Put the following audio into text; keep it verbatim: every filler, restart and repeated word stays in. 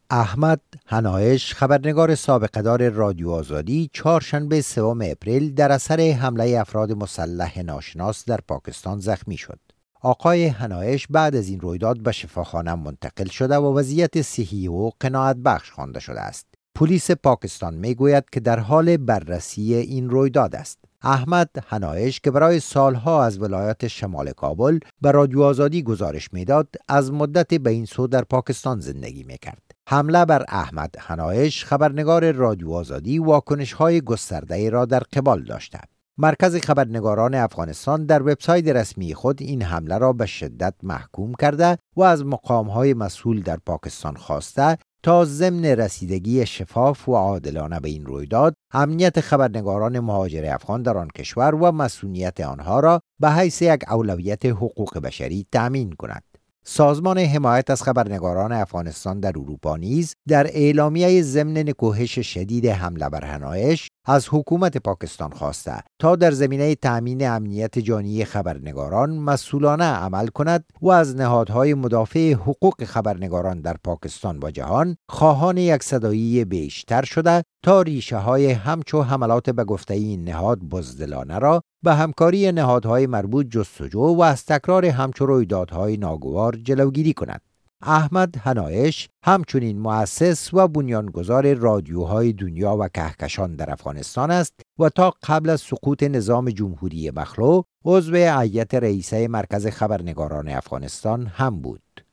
احمد هنایش، خبرنگار سابقه‌دار رادیو آزادی، چهارشنبه سوم اپریل در اثر حمله افراد مسلح ناشناس در پاکستان زخمی شد. آقای هنایش بعد از این رویداد به شفاخانه منتقل شده و وضعیت صحی او قناعت بخش خوانده شده است. پلیس پاکستان میگوید که در حال بررسی این رویداد است. احمد هنایش که برای سالها از ولایت شمال کابل به رادیو آزادی گزارش میداد، از مدت به این سو در پاکستان زندگی میکرد. حمله بر احمد هنایش، خبرنگار رادیو آزادی، واکنش‌های گسترده‌ای را در قبال داشته. مرکز خبرنگاران افغانستان در وبسایت رسمی خود این حمله را به شدت محکوم کرده و از مقام‌های مسئول در پاکستان خواسته تا ضمن رسیدگی شفاف و عادلانه به این رویداد، امنیت خبرنگاران مهاجر افغان در آن کشور و مسئولیت آنها را به حیث یک اولویت حقوق بشری تأمین کند. سازمان حمایت از خبرنگاران افغانستان در اروپا نیز در اعلامیه ضمن نکوهش شدید حمله بر هنایش از حکومت پاکستان خواسته تا در زمینه تأمین امنیت جانی خبرنگاران مسئولانه عمل کند و از نهادهای مدافع حقوق خبرنگاران در پاکستان و جهان خواهان یک صدایی بیشتر شده تا ریشه های همچو حملات به گفته این نهاد بزدلانه را به همکاری نهادهای مربوط جستجو و از تکرار همچو رویدادهای ناگوار جلوگیری کند. احمد هنایش همچنین مؤسس و بنیانگذار رادیوهای دنیا و کهکشان در افغانستان است و تا قبل از سقوط نظام جمهوری مخلوع عضو هیئت رئیسه مرکز خبرنگاران افغانستان هم بود.